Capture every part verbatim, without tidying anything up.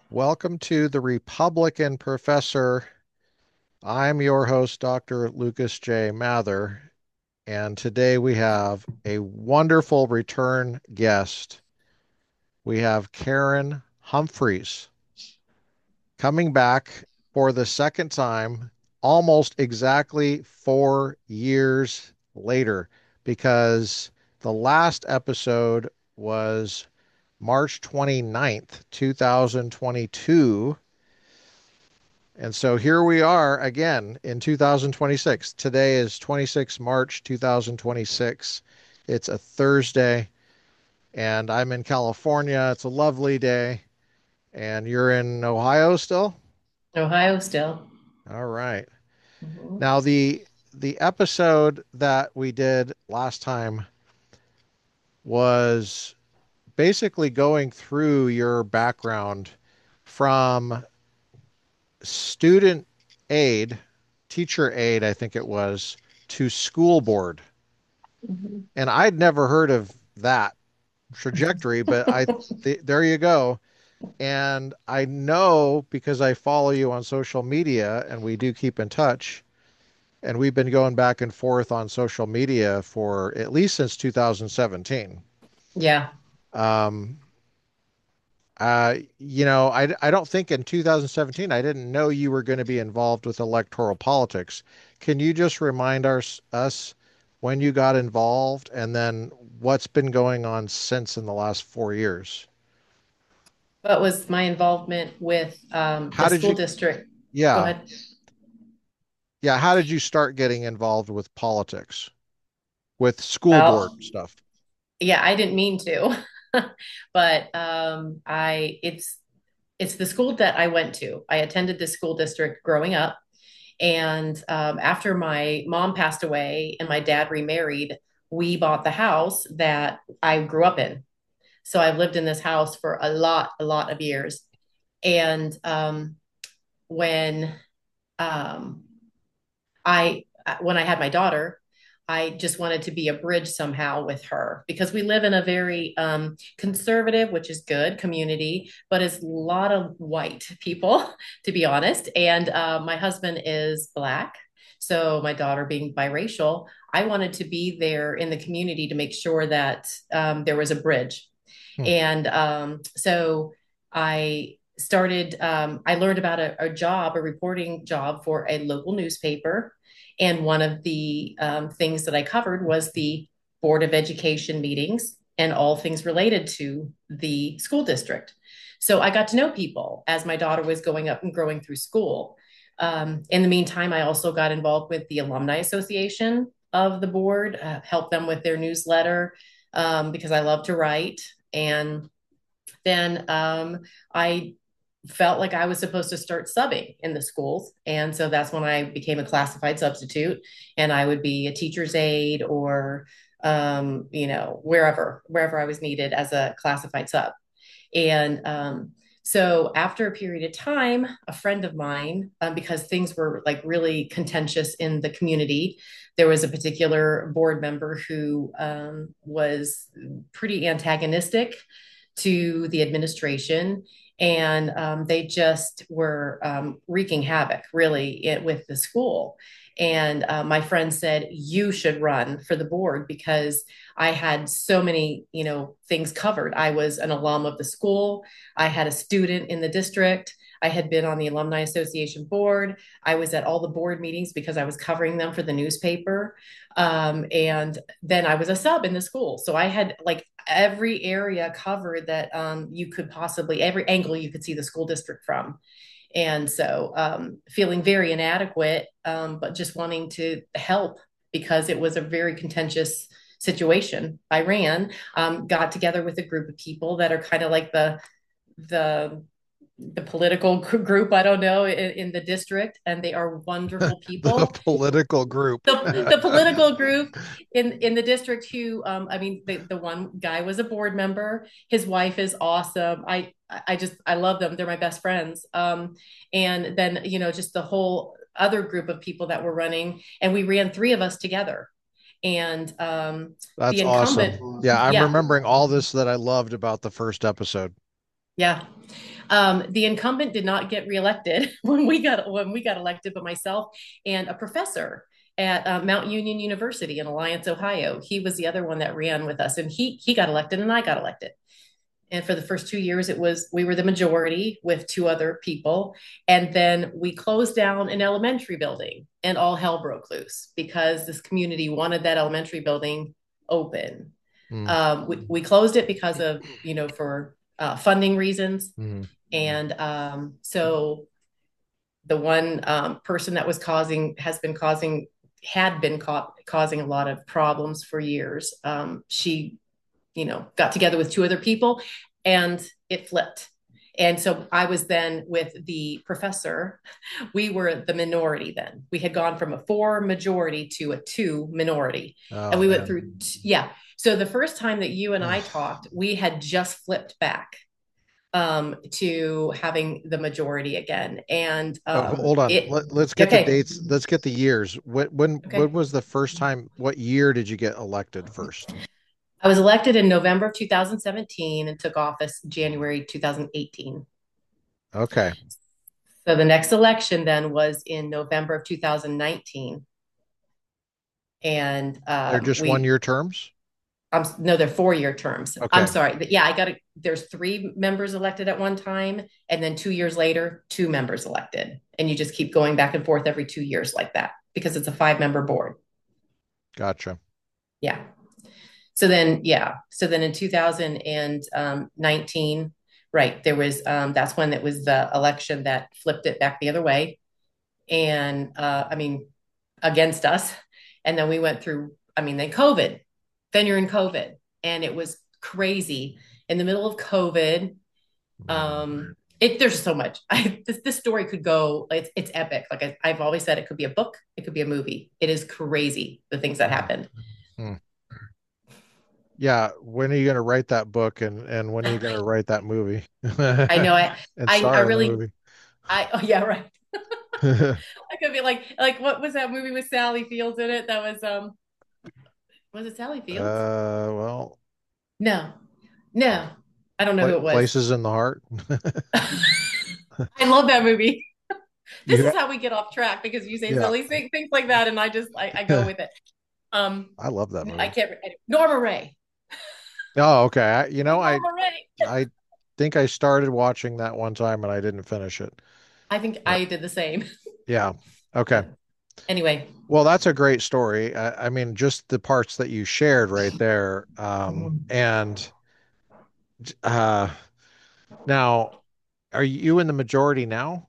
Welcome to the Republican Professor. I'm your host, Doctor Lucas J. Mather, and today we have a wonderful return guest. We have Karen Humphreys coming back for the second time, almost exactly four years later, because the last episode was March twenty-ninth, two thousand twenty-two. And so here we are again in two thousand twenty-six. Today is twenty-sixth of March, two thousand twenty-six. It's a Thursday, and I'm in California. It's a lovely day, and you're in Ohio still? Ohio still. All right. Mhm. Now the the episode that we did last time was basically going through your background from student aid, teacher aid, I think it was, to school board. Mhm. And I'd never heard of that trajectory, but I th there you go. And I know because I follow you on social media and we do keep in touch. And we've been going back and forth on social media for at least since two thousand seventeen. Yeah. Um, uh, you know, I, I don't think in two thousand seventeen, I didn't know you were going to be involved with electoral politics. Can you just remind our, us when you got involved and then what's been going on since in the last four years? What was my involvement with um, How the did school you, district? Go yeah, ahead. yeah, how did you start getting involved with politics, with school board Well, stuff? yeah, I didn't mean to, but um, I it's it's the school that I went to. I attended the school district growing up, and um, after my mom passed away and my dad remarried, we bought the house that I grew up in. So I lived in this house for a lot, a lot of years. And um, when um, I when I had my daughter, I just wanted to be a bridge somehow with her because we live in a very um, conservative, which is good community, but it's a lot of white people, to be honest. And uh, my husband is black. So my daughter being biracial, I wanted to be there in the community to make sure that um, there was a bridge. Hmm. And um, so I started, um, I learned about a, a job, a reporting job for a local newspaper. And one of the um, things that I covered was the Board of Education meetings and all things related to the school district. So I got to know people as my daughter was going up and growing through school. Um, in the meantime, I also got involved with the Alumni Association of the board, uh, helped them with their newsletter um, because I love to write. And then um, I felt like I was supposed to start subbing in the schools. And so that's when I became a classified substitute and I would be a teacher's aide or, um, you know, wherever, wherever I was needed as a classified sub. And um, so after a period of time, a friend of mine, um, because things were like really contentious in the community, there was a particular board member who um, was pretty antagonistic to the administration. And um, they just were um, wreaking havoc, really, it, with the school. And uh, my friend said, "You should run for the board because I had so many, you know, things covered. I was an alum of the school. I had a student in the district. I had been on the Alumni Association board. I was at all the board meetings because I was covering them for the newspaper. Um, and then I was a sub in the school. So I had like every area covered that um, you could possibly, every angle you could see the school district from. And so um, feeling very inadequate, um, but just wanting to help because it was a very contentious situation. I ran, um, got together with a group of people that are kind of like the the the political group, I don't know, in, in the district, and they are wonderful The people. political group. The, the political group in in the district who um I mean the, the one guy was a board member, his wife is awesome. I i just I love them, they're my best friends. Um and then you know just the whole other group of people that were running, and we ran three of us together. And um the That's incumbent, awesome. Yeah, I'm yeah. remembering all this that I loved about the first episode. Yeah. Um, the incumbent did not get reelected when we got when we got elected, but myself and a professor at uh, Mount Union University in Alliance, Ohio, he was the other one that ran with us, and he he got elected, and I got elected. And for the first two years, it was we were the majority with two other people, and then we closed down an elementary building, and all hell broke loose because this community wanted that elementary building open. Mm. Um, we, we closed it because of you know for uh, funding reasons, Mm. and um, so the one um, person that was causing has been causing had been ca- causing a lot of problems for years. Um, she, you know, got together with two other people, and it flipped. And so I was then with the professor. We were the minority then. We had gone from a four majority to a two minority. And Oh we went man. through, yeah. So the first time that you and I Oh, talked, we had just flipped back um, to having the majority again. And um, hold on. it, Let, let's get the okay, dates. Let's get the years. When when when okay. was the first time? What year did you get elected first? I was elected in November of two thousand seventeen and took office January two thousand eighteen. Okay. So the next election then was in November of two thousand nineteen. And They're um, just one we, year terms? um, no, they're four year terms. I'm Okay. sorry. Yeah, I got to, there's three members elected at one time. And then two years later, two members elected. And you just keep going back and forth every two years like that because it's a five member board. Gotcha. Yeah. So then, yeah. So then in two thousand nineteen, right, there was, um, that's when it was the election that flipped it back the other way. And uh, I mean, against us. And then we went through, I mean, then COVID, then you're in COVID. And it was crazy. In the middle of COVID, Mm. um, it, there's so much. I, this, this story could go, it's, it's epic. Like I, I've always said, it could be a book, it could be a movie. It is crazy, the things that Mm. happened. Mm. Yeah, when are you going to write that book and and when are you going to write that movie? I know I, And I, I star in the really, movie. I, oh yeah, right. I could be like, like what was that movie with Sally Fields in it? That was, um, was it Sally Fields? Uh, well, No, no, I don't know pla who it was. Places in the Heart. I love that movie. This You, is how we get off track because you say yeah, silly things, things like that, and I just I, I go with it. Um, I love that I movie. can't. Norma Ray. Oh, okay. I, you know, I Norma Ray. I think I started watching that one time and I didn't finish it. I think But I did the same. yeah, okay. Yeah. Anyway. Well, that's a great story. I, I mean, just the parts that you shared right there. Um, and uh, now, are you in the majority now?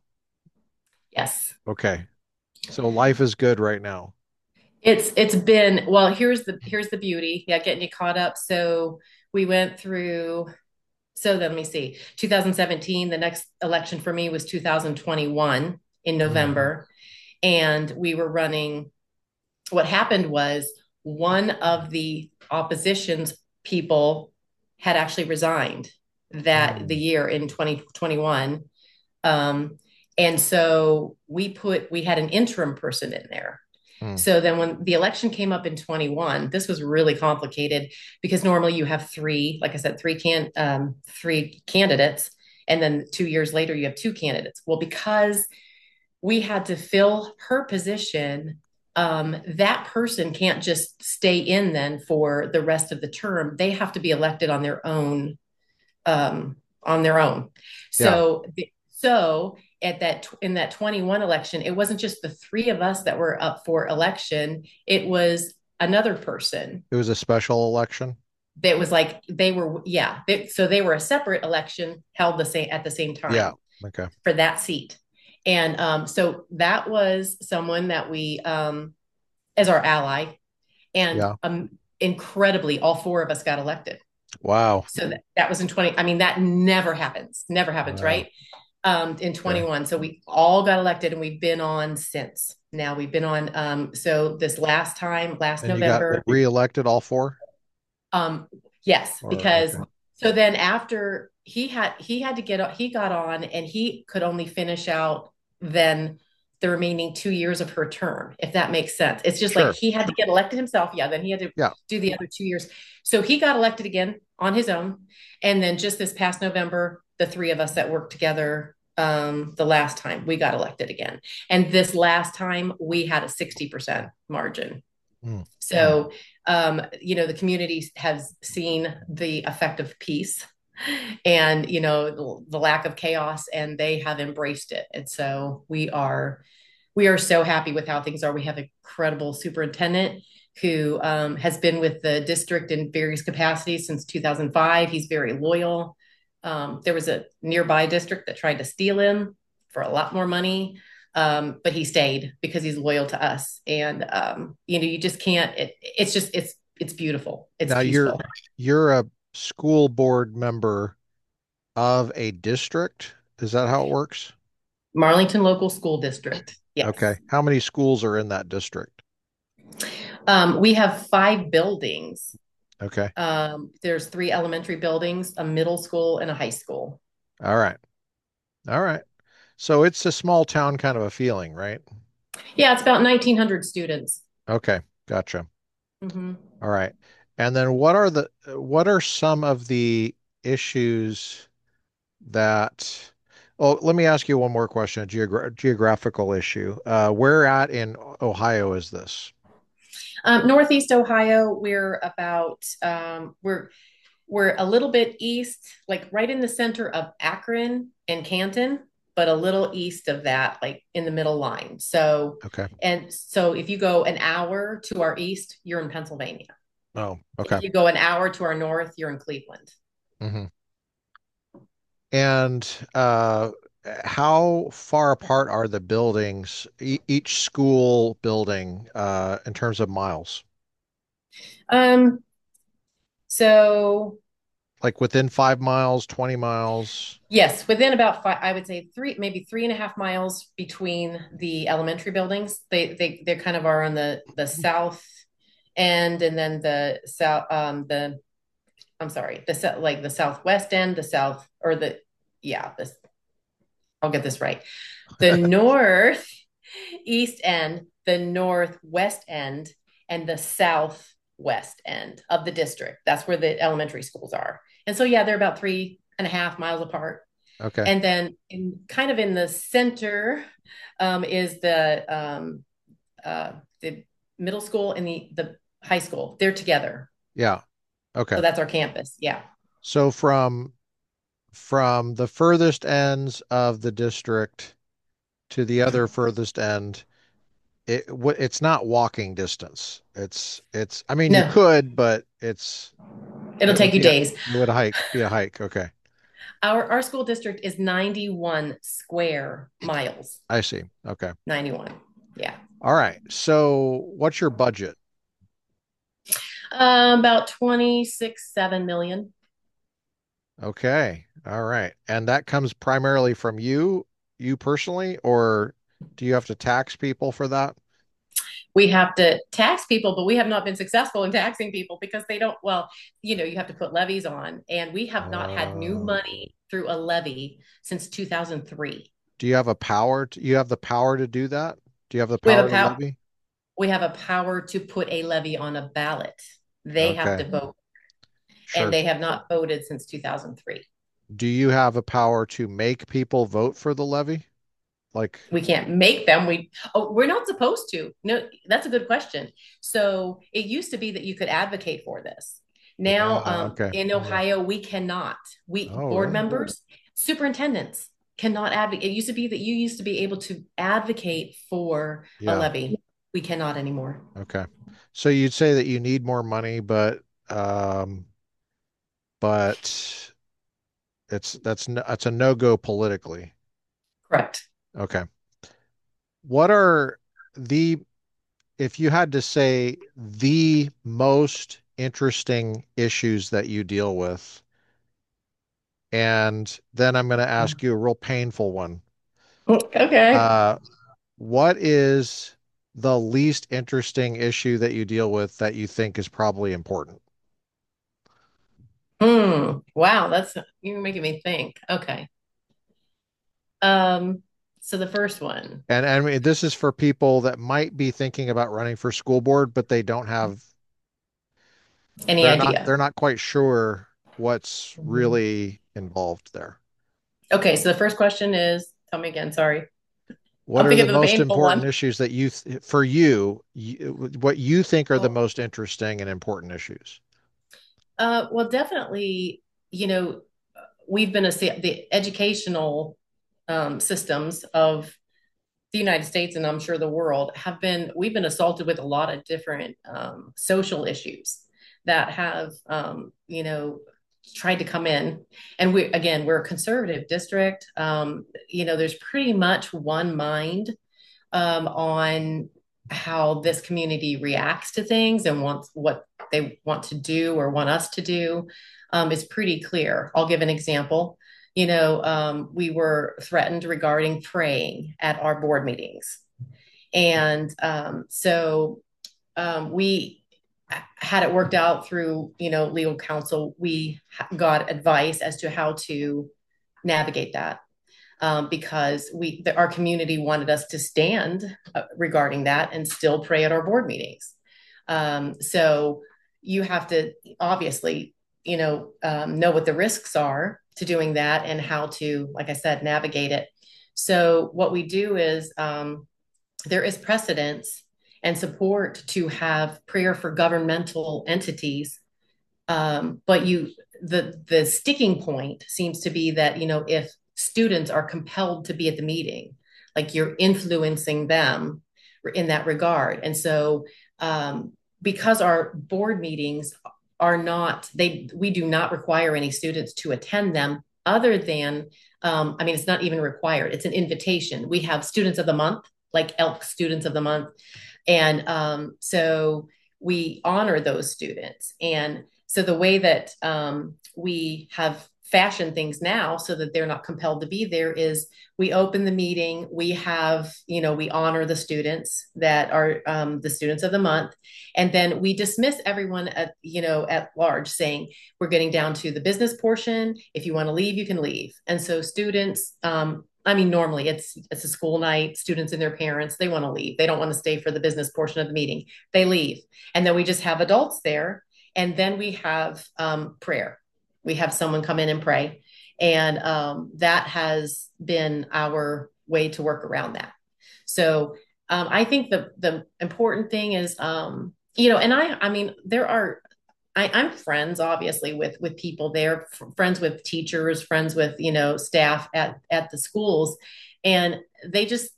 Yes. Okay. So life is good right now. It's it's been well. Here's the here's the beauty. Yeah, getting you caught up. So we went through. So then let me see. two thousand seventeen. The next election for me was two thousand twenty-one in Mm. November, and we were running. What happened was one of the opposition's people had actually resigned that the Mm. year in twenty twenty-one. Um, and so we put, we had an interim person in there. Mm. So then when the election came up in twenty-one, this was really complicated because normally you have three, like I said, three can um, three candidates, and then two years later you have two candidates. Well, because we had to fill her position. Um, that person can't just stay in then for the rest of the term. They have to be elected on their own. Um, on their own. Yeah. So, so at that in that twenty-one election, it wasn't just the three of us that were up for election. It was another person It was a special election. that was like they were yeah. They, so they were a separate election held the same at the same Yeah. time Okay. for that seat. And um, so that was someone that we, um, as our ally, and Yeah. um, incredibly, all four of us got elected. Wow. So that, that was in twenty. I mean, that never happens, never happens, Wow. right? Um, in Okay. twenty-one. So we all got elected and we've been on since. Now we've been on. Um, so this last time, last And you got November, reelected all four? um, yes, Or because okay. so then after he had he had to get he got on and he could only finish out then the remaining two years of her term, if that makes sense. It's just like Sure. he had to get elected himself. Yeah, then he had to Yeah. do the other two years. So he got elected again on his own. And then just this past November, the three of us that worked together um, the last time we got elected again. And this last time we had a sixty percent margin. Mm. So, um, you know, the community has seen the effect of peace and, you know, the, the lack of chaos, and they have embraced it. And so we are, we are so happy with how things are. We have an incredible superintendent who um, has been with the district in various capacities since two thousand five. He's very loyal. Um, there was a nearby district that tried to steal him for a lot more money. Um, but he stayed because he's loyal to us. And um, you know, you just can't. It, it's just it's it's beautiful. It's Now you're peaceful. you're a school board member of a district. Is that how it works? Marlington Local School District. Okay. Yes. How many schools are in that district? Um, we have five buildings. Okay. Um, there's three elementary buildings, a middle school, and a high school. All right. All right. So it's a small town kind of a feeling, right? Yeah, it's about nineteen hundred students. Okay. Gotcha. Hmm. All right. And then what are the what are some of the issues that Oh, let me ask you one more question, a geogra geographical issue. Uh, where at in Ohio is this? Um, Northeast Ohio, we're about um, we're we're a little bit east, like right in the center of Akron and Canton, but a little east of that, like in the middle line. So, Okay. and so if you go an hour to our east, you're in Pennsylvania. Oh, okay. If you go an hour to our north, you're in Cleveland. Hmm. And uh, how far apart are the buildings, e each school building, uh, in terms of miles? Um, so Like within five miles, twenty miles? yes, within about five, I would say three, maybe three and a half miles between the elementary buildings. They they they kind of are on the the south end, and then the south um the I'm sorry, the south like the southwest end, the south or the yeah, this I'll get this right. The north east end, the northwest end, and the southwest end of the district. That's where the elementary schools are. And so yeah, they're about three and a half miles apart. Okay. And then in kind of in the center um, is the um, uh, the middle school and the the high school. They're together. Yeah. Okay. So that's our campus. Yeah. So from from the furthest ends of the district to the other furthest end, it w- it's not walking distance. It's it's I mean you No, could, but it's it'll it would take you be a, days. it would hike be a hike. Okay. Our our school district is ninety-one square miles. I see. Okay. ninety-one. Yeah. All right. So what's your budget? Um, about twenty-six, seven million. Okay. All right. And that comes primarily from you, you personally, or do you have to tax people for that? We have to tax people, but we have not been successful in taxing people because they don't, well, you know, you have to put levies on, and we have not had new Uh, money through a levy since two thousand three. do you have a power to, you have the power to do that? Do you have the We have power a to power levy? we have a power to put a levy on a ballot. They have Okay. to vote, and Sure. they have not voted since two thousand three. Do you have a power to make people vote for the levy? Like, We can't make them. We oh, we're not supposed to. No, that's a good question. So it used to be that you could advocate for this. Now, yeah, um, okay. in Yeah. Ohio, we cannot. We Oh, board really? members, superintendents cannot advocate. It used to be that you used to be able to advocate for a Yeah. levy. We cannot anymore. Okay. So you'd say that you need more money, but um, but it's that's no, that's a no-go politically. Correct. Okay. What are the, if you had to say the most interesting issues that you deal with, and then I'm going to ask you a real painful one. Okay. Uh, what is the least interesting issue that you deal with that you think is probably important? Hmm. Wow, that's you're making me think. Okay. Um, so the first one, And, and I mean, this is for people that might be thinking about running for school board, but they don't have, any they're not, idea? they're not quite sure what's Mhm. really involved there. Okay, so the first question is, tell me again, sorry. What I'm are thinking the of the most painful important one. issues that you, th for you, you, what you think are the Oh, most interesting and important issues? uh, well, definitely, you know, we've been a the educational um, systems of the United States and I'm sure the world have been we've been assaulted with a lot of different um, social issues that have um, you know tried to come in. And we again we're a conservative district. Um, you know, there's pretty much one mind um, on how this community reacts to things and wants what they want to do or want us to do um, is pretty clear. I'll give an example. You know, um, we were threatened regarding praying at our board meetings. And um, so um, we had it worked out through, you know, legal counsel. We got advice as to how to navigate that um, because we the, our community wanted us to stand uh, regarding that and still pray at our board meetings. Um, so you have to obviously, you know, um, know what the risks are to doing that and how to, like I said, navigate it. So what we do is um, there is precedence and support to have prayer for governmental entities, um, but you the the sticking point seems to be that you know if students are compelled to be at the meeting, like you're influencing them in that regard. And so um, because our board meetings are not they we do not require any students to attend them other than um, I mean it's not even required, it's an invitation. We have students of the month, like elk students of the month, and um, so we honor those students. And so the way that um, we have fashioned things now so that they're not compelled to be there is we open the meeting, we have, you know, we honor the students that are um, the students of the month, and then we dismiss everyone at, you know, at large, saying we're getting down to the business portion. If you want to leave, you can leave. And so students, um, I mean, normally it's it's a school night, students and their parents, they want to leave. They don't want to stay for the business portion of the meeting. They leave. And then we just have adults there. And then we have um, prayer. We have someone come in and pray. And um, that has been our way to work around that. So um, I think the the important thing is, um, you know, and I I mean, there are I, I'm friends, obviously, with with people there, f- friends with teachers, friends with you know staff at at the schools, and they just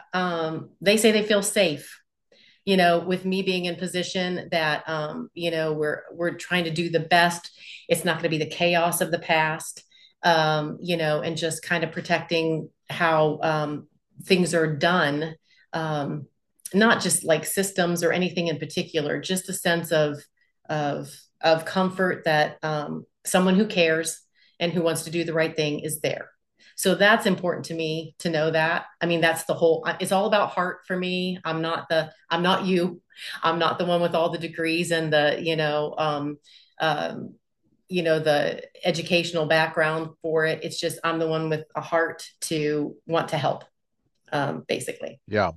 um, they say they feel safe, you know, with me being in position that um, you know we're we're trying to do the best. It's not going to be the chaos of the past, um, you know, and just kind of protecting how um, things are done. Um, Not just like systems or anything in particular, just a sense of of of comfort that um, someone who cares and who wants to do the right thing is there. So that's important to me to know that. I mean, that's the whole, it's all about heart for me. I'm not the, I'm not you. I'm not the one with all the degrees and the, you know, um, um, you know, the educational background for it. It's just, I'm the one with a heart to want to help, um, basically. Yeah.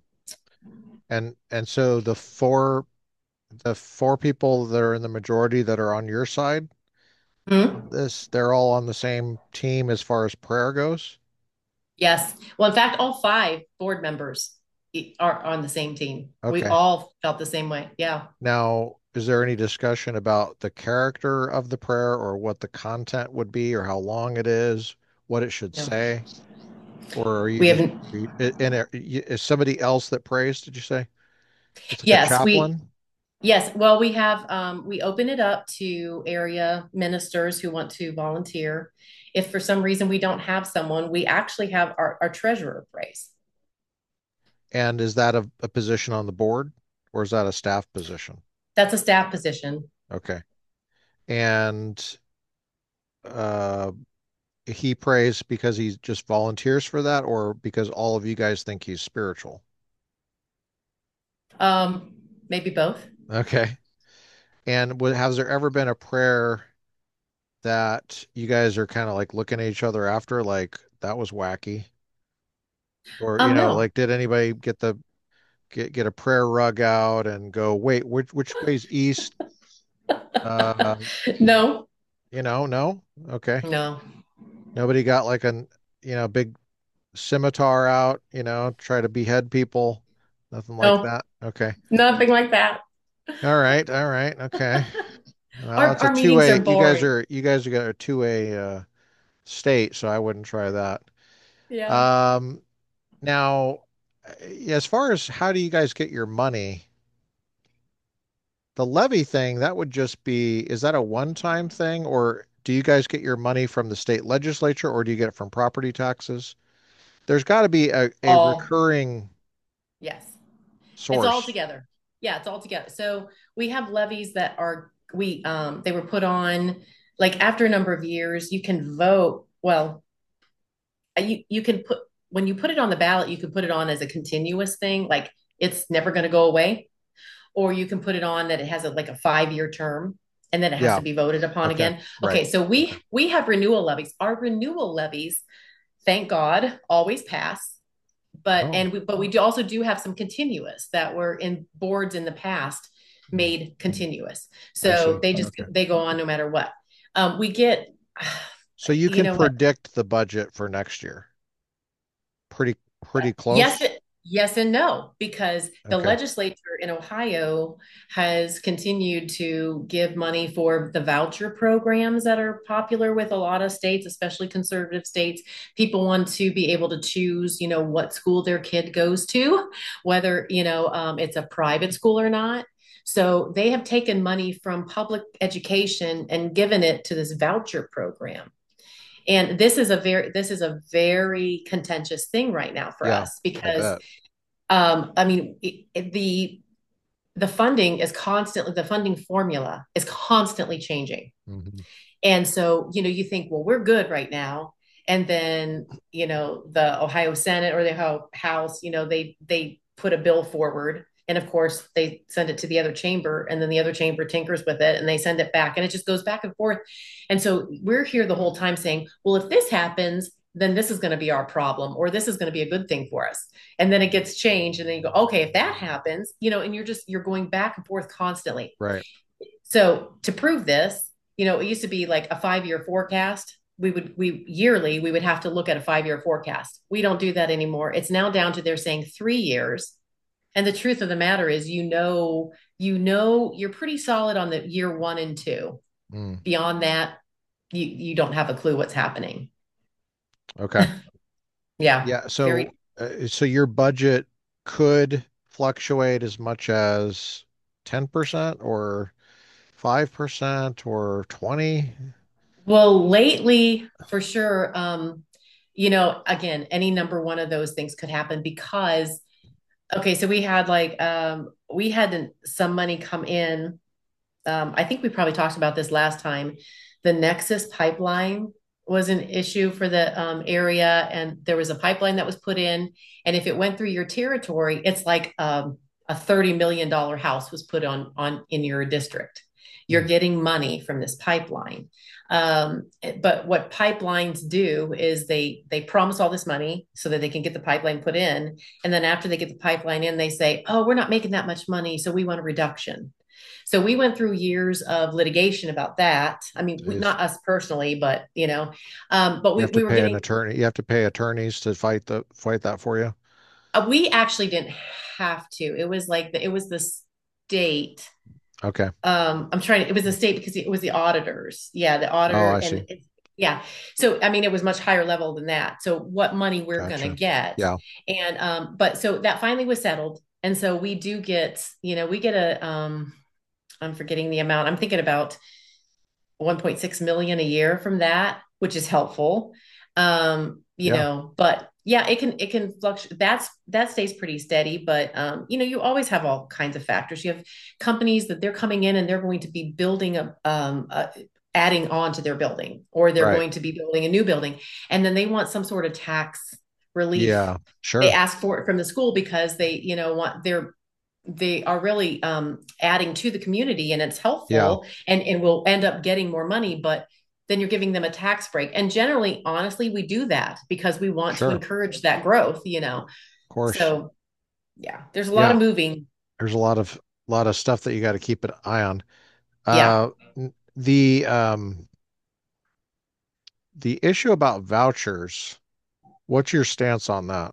And and so the four the four people that are in the majority that are on your side, Hmm. this they're all on the same team as far as prayer goes. Yes. Well, in fact, all five board members are on the same team. We Okay. all felt the same way. Yeah. Now, is there any discussion about the character of the prayer or what the content would be or how long it is, what it should No. say? Or are you We just, haven't, are you- and are you- is somebody else that prays, did you say? It's like a yes, we, chaplain? yes, well, we have um, we open it up to area ministers who want to volunteer. If for some reason we don't have someone, we actually have our, our treasurer prays. And is that a, a position on the board or is that a staff position? That's a staff position. Okay. And uh, he prays because he just volunteers for that or because all of you guys think he's spiritual? Um, Maybe both. Okay. And w- has there ever been a prayer that you guys are kind of like looking at each other after, like that was wacky? Or, you Um, know, no, like did anybody get the get get a prayer rug out and go, wait, which which way's east? Uh, no, you know, no? Okay. no. Nobody got like an you know, big scimitar out, you know, try to behead people? Nothing like No, that. Okay. nothing like that. All right. All right. Okay. Well, Our it's a our meetings are two-way. You guys boring. are you guys got a two-way uh, state, so I wouldn't try that. Yeah. Um, now, uh, as far as how do you guys get your money? The levy thing, that would just be, is that a one-time thing, or do you guys get your money from the state legislature, or do you get it from property taxes? There's got to be a, a All, recurring yes. It's all source. together. Yeah, it's all together. So we have levies that are we um they were put on like after a number of years, you can vote. Well, uh, you you can put when you put it on the ballot, you can put it on as a continuous thing, like it's never going to go away, or you can put it on that it has a like a five year term and then it has Yeah. to be voted upon Okay. again. Right. Okay, so we we have renewal levies. Our renewal levies, thank God, always pass. But Oh, and we but we do also do have some continuous that were in boards in the past made continuous. I So see. they just Okay. they go on no matter what. Um, we get, So you you can know what? predict the budget for next year. Pretty, pretty Yes, close. it, yes and no, because the Okay. legislature in Ohio has continued to give money for the voucher programs that are popular with a lot of states, especially conservative states. People want to be able to choose, you know, what school their kid goes to, whether, you know, um, it's a private school or not. So they have taken money from public education and given it to this voucher program. And this is a very this is a very contentious thing right now for Yeah, us I because bet. um, I mean it, it- the the funding is constantly the funding formula is constantly changing. Hmm. And so, you know, you think, well, we're good right now. And then, you know, the Ohio Senate or the Ohio House, you know, they they put a bill forward. And of course, they send it to the other chamber, and then the other chamber tinkers with it and they send it back. And it just goes back and forth. And so we're here the whole time saying, well, if this happens, then this is going to be our problem, or this is going to be a good thing for us. And then it gets changed. And then you go, okay, if that happens, you know, and you're just, you're going back and forth constantly. Right. So to prove this, you know, it used to be like a five year forecast. We would, we yearly, we would have to look at a five year forecast. We don't do that anymore. It's now down to they're saying three years. And the truth of the matter is, you know, you know, you're pretty solid on the year one and two. Mm. Beyond that, you, you don't have a clue what's happening. Okay. Yeah. Yeah. Very So, uh, so your budget could fluctuate as much as ten percent or five percent or twenty. well lately for sure. Um, you know, again, any number one of those things could happen because okay, so we had like um we had some money come in. Um, I think we probably talked about this last time. The Nexus pipeline was an issue for the um, area, and there was a pipeline that was put in. And if it went through your territory, it's like um, a thirty million dollar house was put on on in your district. You're Mm. getting money from this pipeline. Um, but what pipelines do is they they promise all this money so that they can get the pipeline put in, and then after they get the pipeline in, they say, "Oh, we're not making that much money, so we want a reduction." So we went through years of litigation about that. I mean, we, Jeez. not us personally, but you know, um, but You we, have to we were pay an getting, attorney. You have to pay attorneys to fight the fight that for you. uh, we actually didn't have to. It was like the, it was the state. Okay. Um, I'm trying. It was the state because it was the auditors. Yeah, the Oh, auditor, I and see. it's yeah. So I mean, it was much higher level than that. So what money we're going to Gotcha. get, Yeah. and um, but so that finally was settled, and so we do get, you know, we get a um, I'm forgetting the amount. I'm thinking about one point six million a year from that, which is helpful. Um, you Yeah. know, but yeah, it can it can fluctuate. That's that stays pretty steady, but um, you know, you always have all kinds of factors. You have companies that they're coming in and they're going to be building a um a, adding on to their building, or they're Right. going to be building a new building, and then they want some sort of tax relief. Yeah. They Sure. ask for it from the school because they, you know, want their they are really um, adding to the community and it's Yeah. helpful and, and will end up getting more money, but then you're giving them a tax break. And generally, honestly, we do that because we want to Sure. Of encourage that growth, you know. course. So yeah, there's a lot Yeah. of moving. There's a lot of lot of stuff that you got to keep an eye on. Yeah. Uh, n- the um the issue about vouchers. What's your stance on that?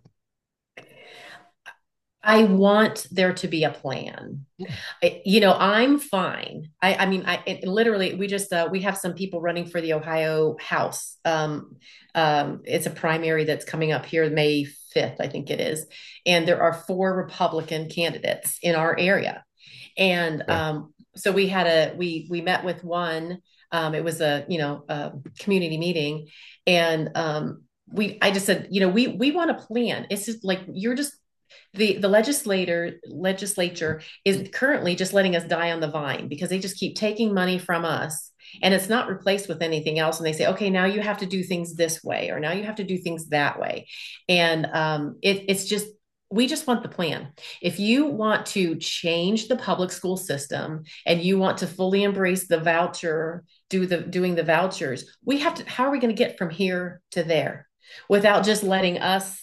I want there to be a plan. I- you know, I'm fine. I, I mean, I it, literally, we just uh, we have some people running for the Ohio House. Um, um, it's a primary that's coming up here May fifth, I think it is, and there are four Republican candidates in our area, and Okay. um, so we had a we we met with one. Um, it was a you know a community meeting, and um, we I just said you know we we want a plan. It's just like you're just the the legislator legislature is currently just letting us die on the vine because they just keep taking money from us and it's not replaced with anything else, and they say okay, now you have to do things this way or now you have to do things that way. And um, it, it's just we just want the plan. If you want to change the public school system and you want to fully embrace the voucher, do the doing the vouchers, we have to, how are we going to get from here to there without just letting us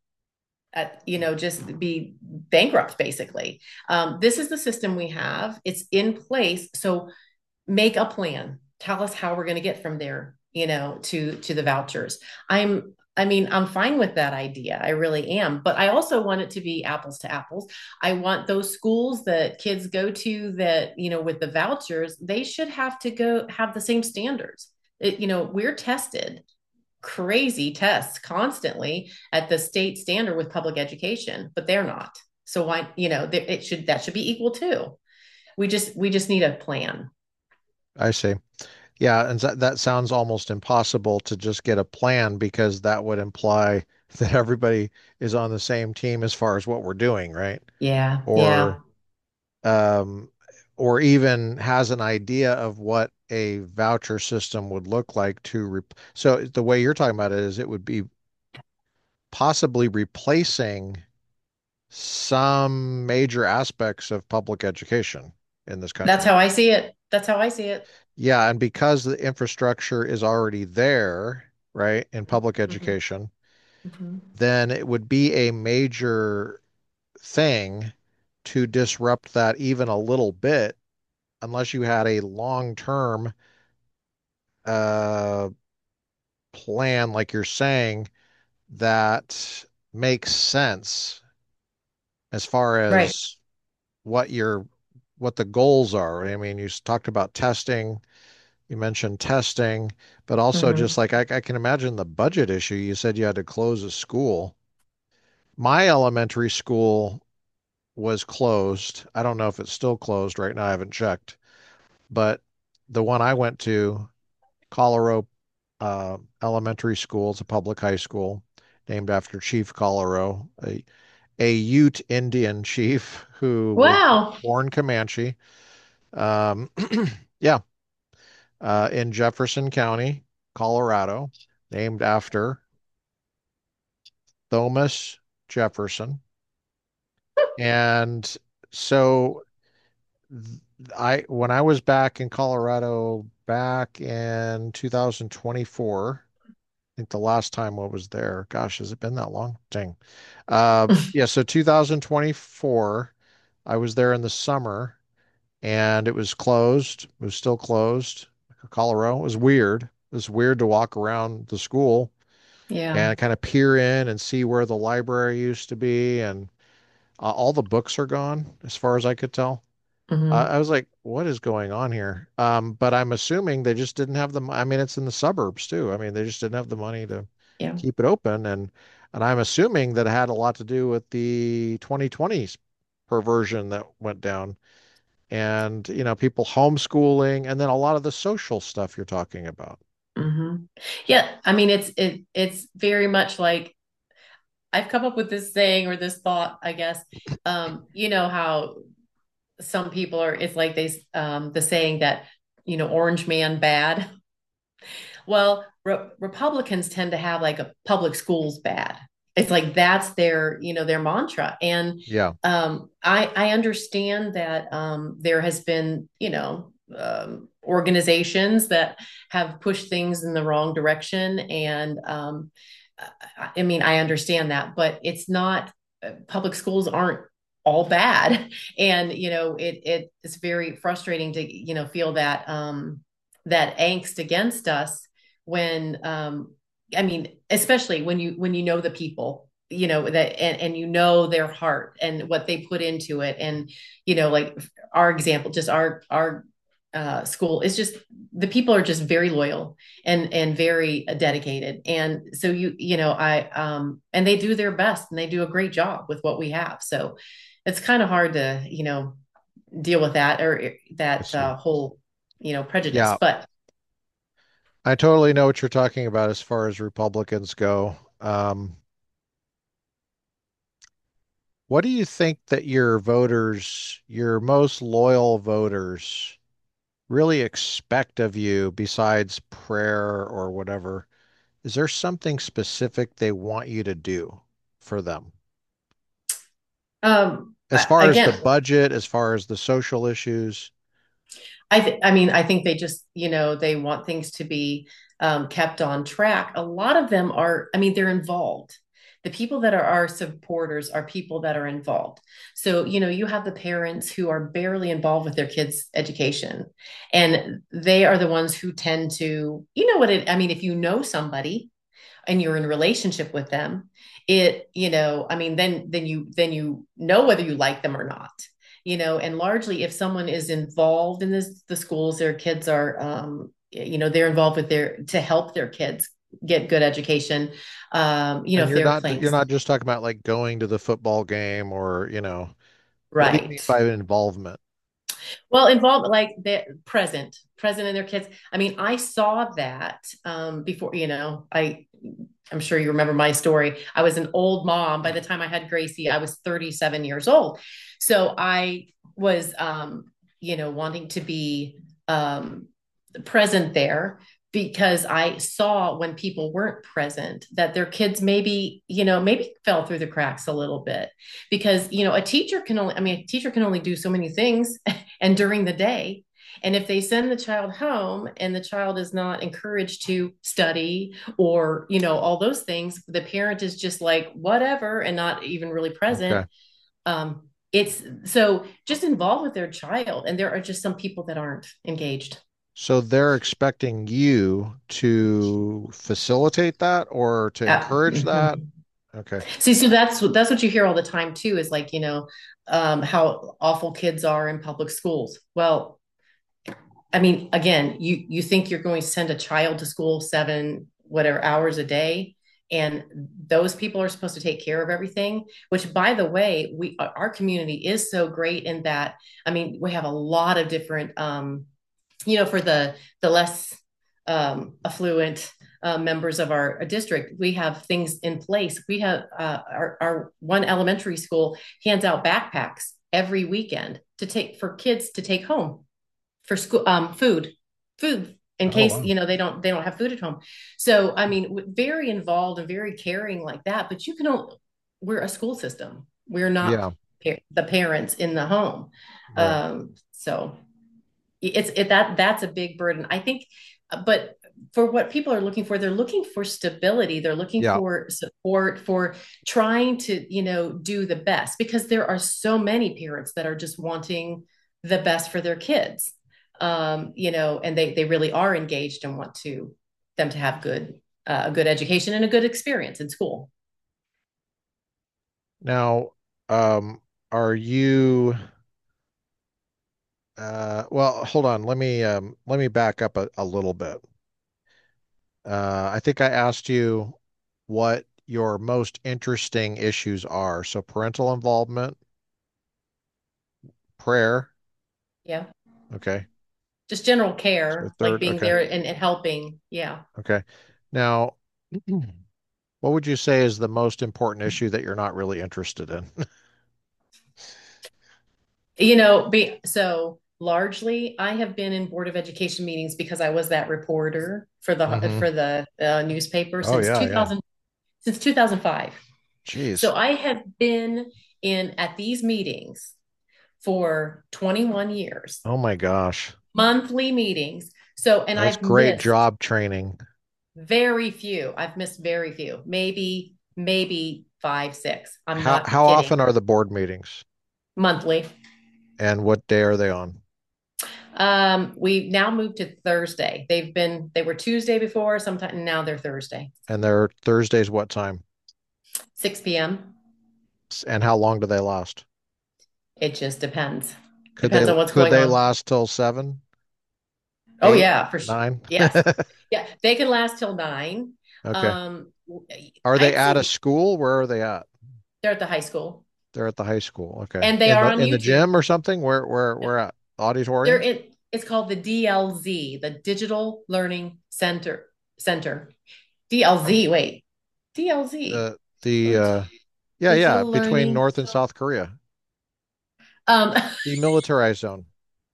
at, you know, just be bankrupt basically. Um, this is the system we have. It's in place. So make a plan. Tell us how we're going to get from there, you know, to to the vouchers. I'm I mean, I'm fine with that idea. I really am. But I also want it to be apples to apples. I want those schools that kids go to that, you know, with the vouchers, they should have to go have the same standards. It, you know, we're tested crazy tests constantly at the state standard with public education, but they're not. So why, you know, it should that should be equal too. We just we just need a plan. I see. Yeah, and that that sounds almost impossible to just get a plan because that would imply that everybody is on the same team as far as what we're doing, right? Yeah, Or yeah. um, or even has an idea of what a voucher system would look like to rep so the way you're talking about it is it would be possibly replacing some major aspects of public education in this That's country. how I see it. That's how I see it. Yeah, and because the infrastructure is already there, right, in public Mm-hmm. education, Mm-hmm. then it would be a major thing to disrupt that even a little bit unless you had a long-term uh, plan, like you're saying, that makes sense as far Right. as what your what the goals are. I mean, you talked about testing, you mentioned testing, but also just Mm-hmm. like I, I can imagine the budget issue. You said you had to close a school. My elementary school was closed. I don't know if it's still closed right now. I haven't checked, but the one I went to, Colorado uh, Elementary School, it's a public high school named after Chief Colorado, a, a Ute Indian chief who was Wow. born Comanche. Um, yeah, uh, in Jefferson County, Colorado, named after Thomas Jefferson. And so I, when I was back in Colorado back in two thousand twenty-four, I think the last time I was there, gosh, has it been that long? Dang. Uh, yeah, so two thousand twenty-four, I was there in the summer and it was closed. It was still closed. Colorado. It was weird. It was weird to walk around the school Yeah. and kind of peer in and see where the library used to be. And uh, all the books are gone, as far as I could tell. Uh, Mm-hmm. I was like, what is going on here? Um, but I'm assuming they just didn't have the, I mean, it's in the suburbs too. I mean, they just didn't have the money to Yeah. keep it open. And, and I'm assuming that it had a lot to do with the twenty twenties perversion that went down and, you know, people homeschooling and then a lot of the social stuff you're talking about. Mm-hmm. Yeah. I mean, it's it it's very much like I've come up with this saying or this thought, I guess. Um, you know how some people are it's like they um the saying that you know orange man bad. Well, re- Republicans tend to have like a public schools bad. It's like that's their you know their mantra. And Yeah. um i i understand that um there has been you know um, organizations that have pushed things in the wrong direction. And um I, I mean I understand that, but it's not uh, public schools aren't all bad. And you know it it is very frustrating to you know feel that um that angst against us when um I mean, especially when you when you know the people, you know that, and, and you know their heart and what they put into it, and you know, like our example, just our our uh, school is just the people are just very loyal and and very dedicated, and so you you know I um and they do their best and they do a great job with what we have. So it's kind of hard to you know deal with that or I that see. uh, whole you know prejudice, Yeah, but I totally know what you're talking about as far as Republicans go. Um, what do you think that your voters, your most loyal voters, really expect of you besides prayer or whatever? Is there something specific they want you to do for them? um As I, far as the again, budget, as far as the social issues? I th- I mean, I think they just, you know, they want things to be um, kept on track. A lot of them are, I mean, they're involved. The people that are our supporters are people that are involved. So, you know, you have the parents who are barely involved with their kids' education, and they are the ones who tend to, you know, what it, I mean, if you know somebody and you're in a relationship with them, it, you know, I mean, then then you then you know whether you like them or not. You know, and largely if someone is involved in this the schools, their kids are um, you know, they're involved with their to help their kids get good education. Um, you know, And if you're they're not playing you're not just talking about like going to the football game or, you know, what do you mean right. by involvement? Well, involved like the present, present in their kids. I mean, I saw that um, before. You know, I I'm sure you remember my story. I was an old mom by the time I had Gracie. I was thirty-seven years old, so I was um, you know wanting to be um, present there because I saw when people weren't present that their kids maybe, you know, maybe fell through the cracks a little bit because, you know, a teacher can only, I mean, a teacher can only do so many things and during the day. And if they send the child home and the child is not encouraged to study or, you know, all those things, the parent is just like, whatever, and not even really Okay. present. Um, it's so just involved with their child. And there are just some people that aren't engaged. So they're expecting you to facilitate that or to Yeah. encourage that? Mhm. Okay. See, so that's that's what you hear all the time too, is like, you know, um, how awful kids are in public schools. Well, I mean, again, you you think you're going to send a child to school seven whatever hours a day, and those people are supposed to take care of everything. Which, by the way, we our community is so great in that. I mean, we have a lot of different, um, you know, for the the less um, affluent uh, members of our district, we have things in place. We have uh, our, our one elementary school hands out backpacks every weekend to take for kids to take home for school um, food, food in Oh, case wow. you know they don't they don't have food at home. So I mean, very involved and very caring like that. But you can only, we're a school system. We're not Yeah, the parents in the home. right. Um, so it's it that that's a big burden I think, but for what people are looking for, they're looking for stability, they're looking Yeah. for support, for trying to you know do the best because there are so many parents that are just wanting the best for their kids, um you know and they they really are engaged and want to them to have good uh, a good education and a good experience in school. Now, um, are you uh well, hold on. Let me um let me back up a, a little bit. Uh, I think I asked you what your most interesting issues are. So parental involvement, prayer. Yeah, Okay. just general So care, like third, being okay. there and, and helping. Yeah. Okay. Now, what would you say is the most important issue that you're not really interested in? You know, be so largely I have been in Board of Education meetings because I was that reporter for the Hmm. for the uh, newspaper Oh since yeah, yeah. two thousand, since two thousand five. So Jeez. I have been in at these meetings for twenty-one years, Oh my gosh. monthly meetings. So, and That's I've great missed job training. very few. I've missed very few, maybe, maybe five, six. I'm How not how kidding. often are the board meetings Monthly. and what day are they on? Um, we now moved to Thursday. They've been they were Tuesday before, sometime now they're Thursday, And they're Thursdays what time? six p m. And how long do they last? It just depends. Could they Depends on what's could going they on. last till seven, Oh eight, yeah, for sure. nine? Yes. Yeah, they can last till nine. Okay. Um, Are they I'd at a say school? Where are they at? they're at the high school They're at the high school. Okay. and they In are the on in the YouTube. gym or something? Where where where at? They're Auditorium? in it's called the D L Z, the Digital Learning Center Center. D L Z, wait. D L Z. The the uh yeah, yeah, Digital between Learning. North and South Korea. Um, Demilitarized zone.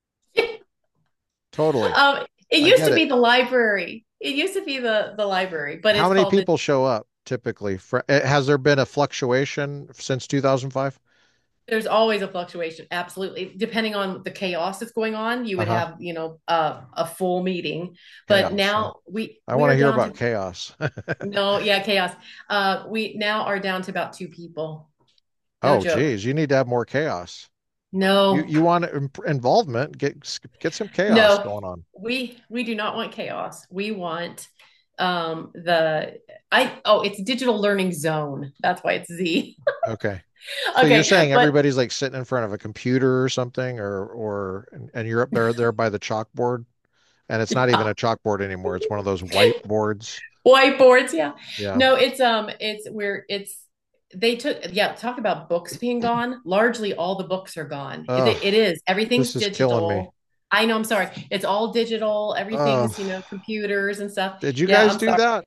Totally. um, it I used get to it. be the library. It used to be the the library, but How it's many called the people show up typically? For, eh, has there been a fluctuation since two thousand five? there's always a fluctuation, absolutely, depending on the chaos that's going on. You would Uh-huh. have, you know, uh, a full meeting, but Chaos. Yeah. now we I we want to are hear down about to chaos. no, yeah, chaos. Uh, we now are down to about two people. No Oh, joke. geez, you need to have more chaos. You No, you want im- involvement? Get get some chaos no, going on. we we do not want chaos. We want um the I oh, it's digital learning zone. That's why it's Z. Okay. So you're Okay, saying but everybody's like sitting in front of a computer or something, or or and, and you're up there there by the chalkboard, and it's not even yeah. a chalkboard anymore. It's one of those whiteboards. Whiteboards, yeah. Yeah. No, it's um it's where it's they took yeah, talk about books being gone. Largely all the books are gone. It, Oh, it is. Everything's this is killing me. digital. I know, I'm sorry. It's all digital. Oh, Everything's, you know, computers and stuff. did you Yeah, guys I'm do sorry. that?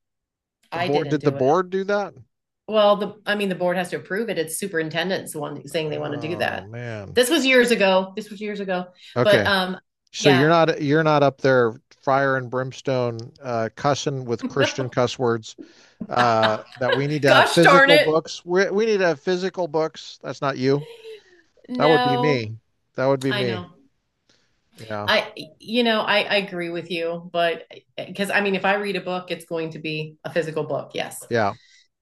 The I board didn't did the do it. board do that? Well, the I mean the board has to approve it. It's superintendent's the one saying they want to do Oh that. man. This was years ago. This was years ago. But Okay. um So you're yeah. not you're not up there fire and brimstone uh cussing with Christian cuss words uh that we need to have Gosh darn physical it. books. We we need to have physical books. That's not you. That would be No, me. That would be I me. know. Yeah. I, you know, I, I agree with you, but because I mean, if I read a book, it's going to be a physical book, yes. Yeah.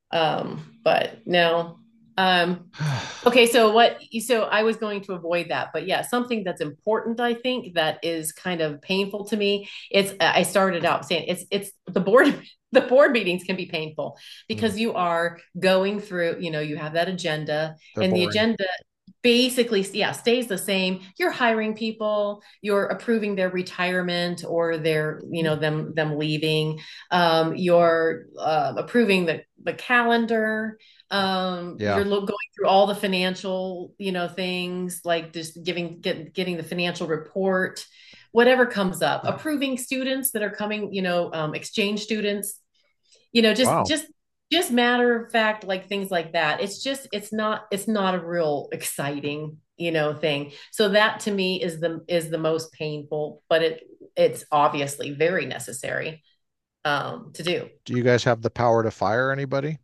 Um, but no. Um, okay, so what, so I was going to avoid that, but yeah, something that's important, I think, that is kind of painful to me. It's, I started out saying it's, it's the board, the board meetings can be painful Mm, because you are going through, you know, you have that agenda they're and the boring. agenda basically yeah stays the same. You're hiring people, you're approving their retirement or their you know them them leaving. Um, you're uh, approving the the calendar. Um, Yeah. you're lo- going through all the financial you know things like just giving get, getting the financial report, whatever comes up, approving students that are coming, you know um, exchange students, you know just Wow. just just matter of fact, like things like that. It's just it's not it's not a real exciting you know thing. So that to me is the is the most painful, but it it's obviously very necessary um to do. Do you guys have the power to fire anybody?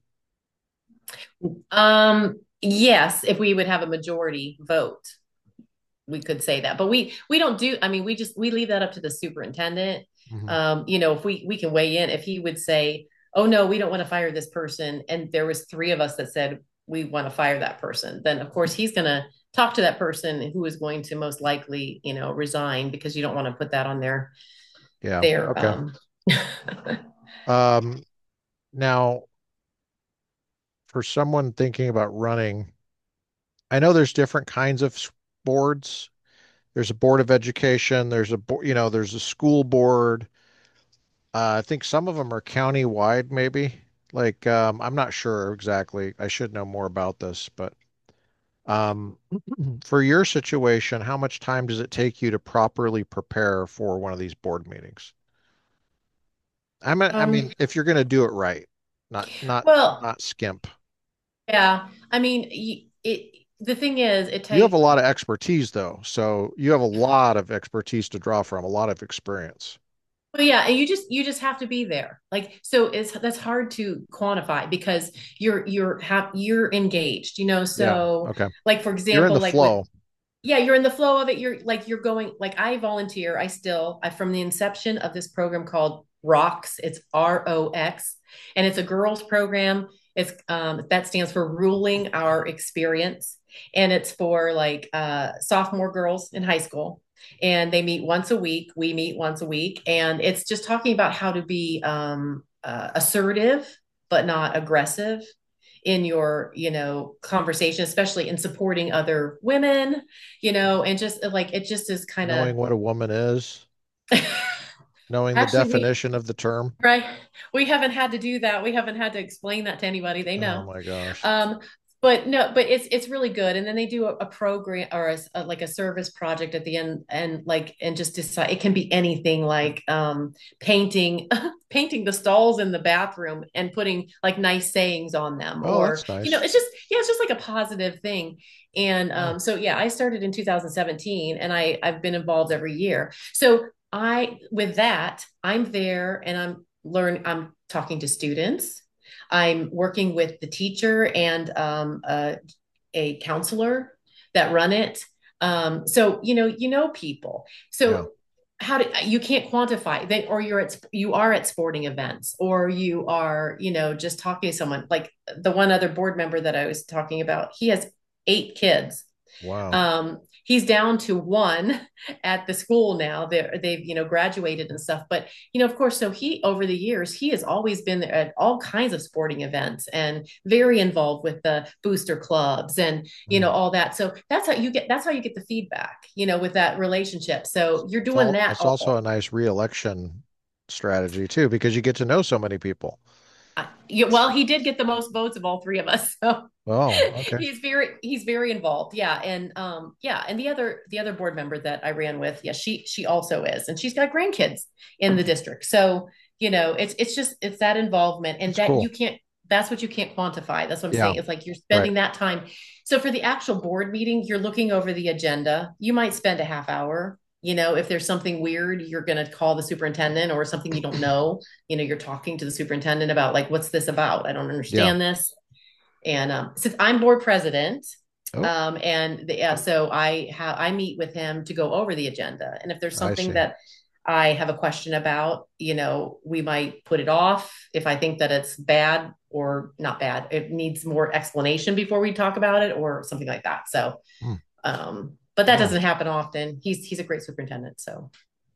Um yes, if we would have a majority vote, we could say that, but we we don't do. I mean, we just we leave that up to the superintendent. Hmm. Um you know if we we can weigh in if he would say, oh no, we don't want to fire this person, and there was three of us that said we want to fire that person, then of course he's going to talk to that person who is going to most likely you know resign, because you don't want to put that on their Yeah. their Okay. um Um, now for someone thinking about running, I know there's different kinds of s- boards. There's a board of education, there's a bo- you know, there's a school board. Uh, I think some of them are county-wide, maybe. Like, um, I'm not sure exactly. I should know more about this, but um, for your situation, how much time does it take you to properly prepare for one of these board meetings? I mean, I um mean, if you're going to do it right, not not well, not skimp. yeah, I mean, it the thing is it You have a takes. lot of expertise, though, so you have a lot of expertise to draw from, a lot of experience. Well, yeah, and you just you just have to be there. Like, so it's that's hard to quantify because you're you're have you're engaged, you know. Yeah. So, Okay. like for You're in example, the like with flow. yeah, you're in the flow of it. You're like you're going like I volunteer. I still I from the inception of this program called ROX. It's R O X, and it's a girls program. It's um that stands for Ruling Our Experience, and it's for like uh sophomore girls in high school. and they meet once a week. We meet once a week, and it's just talking about how to be um, uh, assertive but not aggressive in your, you know, conversation, especially in supporting other women, you know, and just like it just is kind of Knowing what a woman is, knowing the actually we definition of the term. right. We haven't had to do that. We haven't had to explain that to anybody. They Oh know. my gosh. Um, but no, but it's it's really good. And then they do a, a program or a, a- like a service project at the end, and like and just decide it can be anything like um, painting painting the stalls in the bathroom and putting like nice sayings on them, Oh, or that's you know, nice. it's just yeah, it's just like a positive thing. And Oh, um, so yeah, I started in two thousand seventeen, and I I've been involved every year. So I with that, I'm there and I'm learn I'm talking to students. I'm working with the teacher and um, a, a counselor that run it. Um, so you know, you know people. yeah. So how do you can't quantify that, or you're at you are at sporting events, or you are you know just talking to someone like the one other board member that I was talking about. He has eight kids. Wow. Um, he's down to one at the school now. They're, they've, you know, graduated and stuff. But, you know, of course, so he, over the years, he has always been there at all kinds of sporting events and very involved with the booster clubs and, you know, Mm. all that. So that's how you get, that's how you get the feedback, you know, with that relationship. So you're It's doing all that it's also all, a nice reelection strategy too, because you get to know so many people. uh, yeah, well, he did get the most votes of all three of us. So Oh, okay. he's very he's very involved. Yeah. And um yeah, and the other the other board member that I ran with, yeah, she she also is. And she's got grandkids in the district. So, you know, it's it's just it's that involvement and That's that you cool. can't that's what you can't quantify. That's what I'm Yeah, saying. It's like you're right. spending that time. So for the actual board meeting, you're looking over the agenda. You might spend a half hour. You know, if there's something weird, you're going to call the superintendent or something you don't know. You know, you're talking to the superintendent about like, what's this about? I don't Yeah. understand this. And um, since I'm board president, Oh, um, and the, yeah, so I have I meet with him to go over the agenda. And if there's I something see. that I have a question about, you know, we might put it off if I think that it's bad or not bad. It needs more explanation before we talk about it or something like that. So, Hmm. um, but that Oh. doesn't happen often. He's he's a great superintendent. So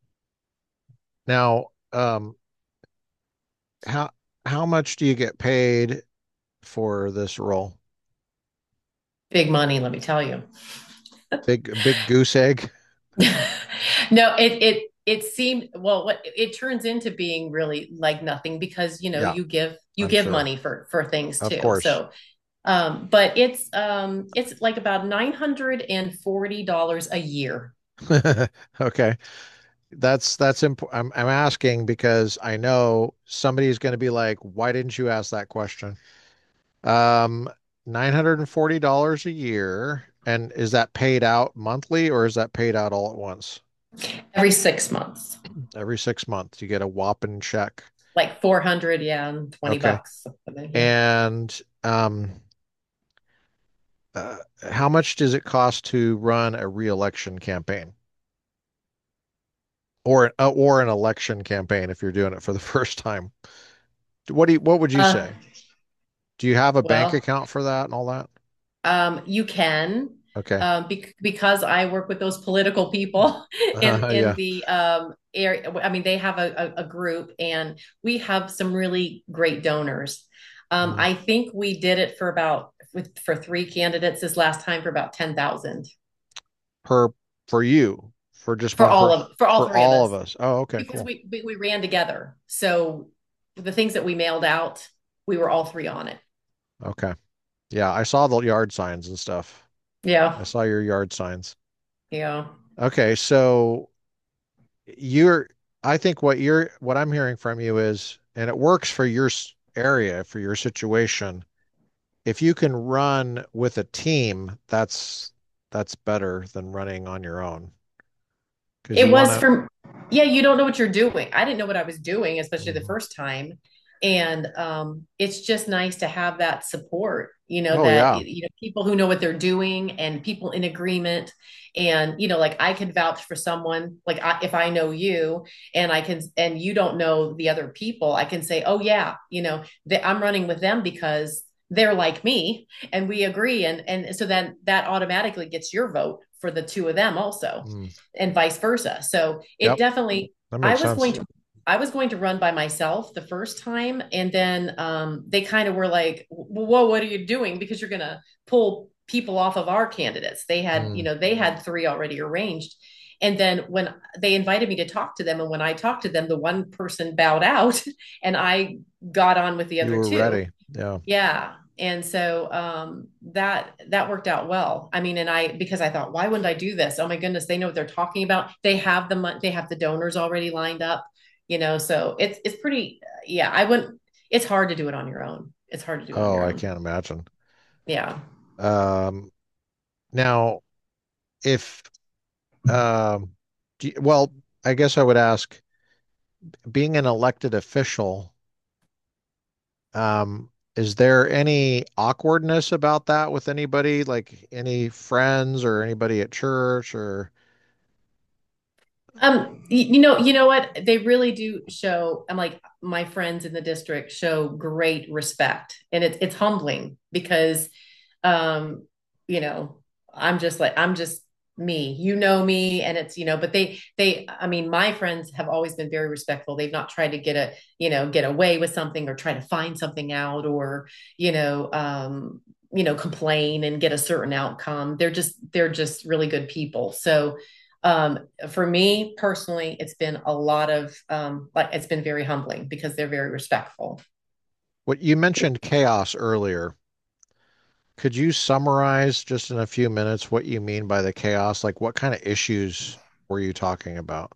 Now, um, how how much do you get paid for this role? big money, let me tell you. Big big goose egg? No, it it it seemed well what it turns into being really like nothing because you know Yeah, you give you I'm give sure. money for for things Of too. course. So um but it's um it's like about nine hundred forty dollars a year. Okay. That's that's imp I'm I'm asking because I know somebody's going to be like, "Why didn't you ask that question?" Um, nine hundred forty dollars a year. And is that paid out monthly or is that paid out all at once? Every six months. Every six months, you get a whopping check. Like four hundred, yeah, and twenty Okay. bucks. Yeah. And um, uh, how much does it cost to run a reelection campaign or uh, or an election campaign if you're doing it for the first time? What do you, what would you Uh say? Do you have a bank well, account for that and all that? Um, you can, Okay. um, bec because I work with those political people in Uh, in yeah. the um, area. I mean, they have a, a, a group, and we have some really great donors. Um, Mm. I think we did it for about with for three candidates this last time for about ten thousand Per for you, for just for one all person, of for all for three of all of us us. Oh, okay, because cool. we we, we ran together. So the things that we mailed out, we were all three on it. Okay. Yeah, I saw the yard signs and stuff. Yeah, I saw your yard signs. yeah. Okay, so you're, I think what you're, what I'm hearing from you is, and it works for your s- area, for your situation. If you can run with a team, that's that's better than running on your own because It you want was to. for, yeah, you don't know what you're doing. I didn't know what I was doing, especially the Mhm. first time. And um, it's just nice to have that support, you know, Oh that, yeah. you know, people who know what they're doing and people in agreement. And, you know, like I could vouch for someone, like I, if I know you and I can, and you don't know the other people, I can say, oh, yeah, you know, that I'm running with them because they're like me and we agree. And, and so then that automatically gets your vote for the two of them also, Mm. and vice versa. So it Yep, definitely, that I makes was going sense. to, I was going to run by myself the first time. And then um, they kind of were like, whoa, what are you doing? Because you're going to pull people off of our candidates. They had, you Mm. know, they had three already arranged. And then when they invited me to talk to them, and when I talked to them, the one person bowed out and I got on with the You other were two. ready. Yeah. Yeah. And so um, that that worked out well. I mean, and I because I thought, why wouldn't I do this? Oh my goodness, they know what they're talking about. They have the mon- they have the donors already lined up, you know. So it's it's pretty. Yeah, I wouldn't. It's hard to do it on your own. It's hard to do it on Oh, your I own. can't imagine. Yeah. Um, now, if um, do you- well, I guess I would ask, being an elected official, um, is there any awkwardness about that with anybody, like any friends or anybody at church or Um, you, you know, you know what? They really do show, I'm like, my friends in the district show great respect. And it's it's humbling because um, you know, I'm just like, I'm just me. You know me, and it's, you know, but they they I mean, my friends have always been very respectful. They've not tried to get a, you know, get away with something or try to find something out or, you know, um, you know, complain and get a certain outcome. They're just they're just really good people. So um, for me personally, it's been a lot of um, like it's been very humbling because they're very respectful. what you mentioned chaos earlier. Could you summarize just in a few minutes what you mean by the chaos? Like what kind of issues were you talking about?